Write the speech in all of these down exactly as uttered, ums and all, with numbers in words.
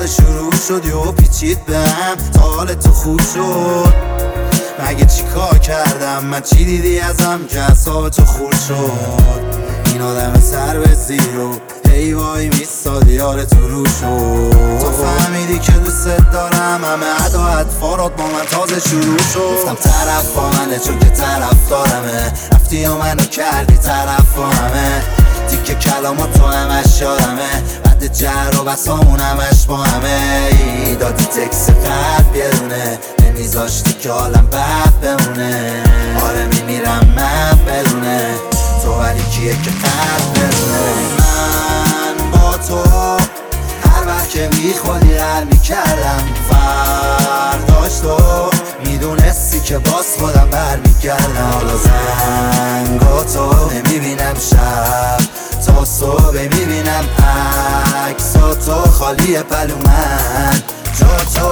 تازه شروع شد و پیچید بهم تا حال تو خوب شد. مگه چی کار کردم من؟ چی دیدی ازم که اعصاب تو خورد شد؟ این آدم سر به زیرو هی وای میستادی یار تو رو شد. تو فهمیدی که دوست دارم، همه ادا اطفارات با من تازه شروع شد. گفتم طرف با منه چون که طرف دارمه، رفتی و منو کردی طرف با همه. تیکه کلامات تو همش یادمه، بعد جر و بسامون همش با همه. ای دادی تکس قلب یه دونه، نمیذاشتی که حالم بد بمونه. آره میمیرم من بدونه تو، ولی کیه که قلب بدونه. من با تو هر وقت که بی خودی حل میکردم، فرداش تو میدونستی که باز خودم برمیگردم. حالا زنگاتو نمیبینم شب تا صبح، میبینم عکساتو خالی پلو من جا تو.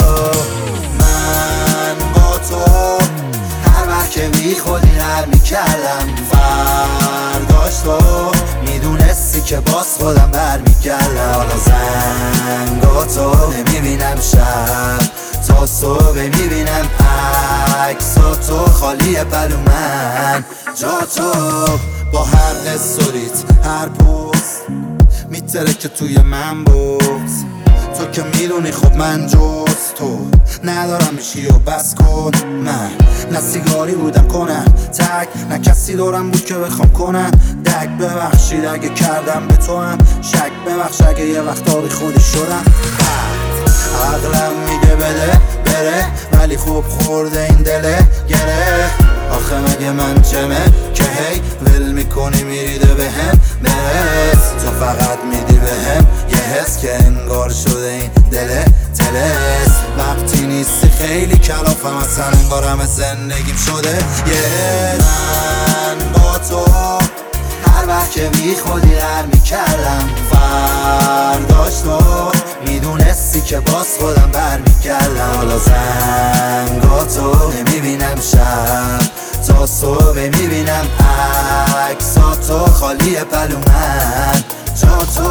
من با تو هر وقت که بی خودی حل میکردم، فرداش تو میدونستی که باز خودم برمیگردم. حالا زنگاتو نمیبینم شب تا صبح، میبینم عکساتو خالی پلو من جا تو. با هر استوریت هر پست میتره که توی من بود. تو که میدونی خب من جز تو ندارم میشی و بس کن. من نه سیگاری بودم کنم تک، نه کسی دارم بود که بخوام کنم دک. ببخشید اگه کردم به تو هم شک، ببخش اگه یه وقتا بی خودی شدم. عقلم میگه بده بره، ولی خوب خورده این دله گره. آخه مگه من چمه که هی ول میکنی میریده بهم برس. تو فقط میدی بهم یه حس که انگار شده این دله تلس. وقتی نیستی خیلی کلافم اصلا، انگار همه زندگیم شده یه. من با تو هر وقت که بی خودی در میکردم، فرداش تو میدونستی که باز خودم برمیگردم. حالا زنگاتو نمیبینم شب تا صبح، میبینم عکساتو خالی پلو من جا تو.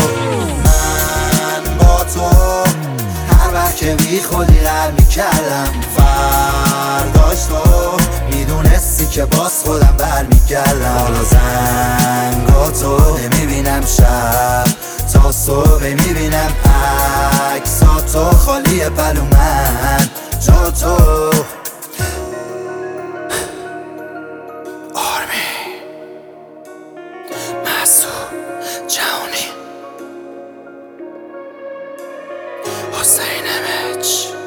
من با تو هر وقت که بی خودی در میکردم، فرداش تو میدونستی که باز خودم برمیگردم. حالا زنگاتو نمیبینم شب تا صبح، میبینم عکساتو خالی پلو من جا تو. حسین امج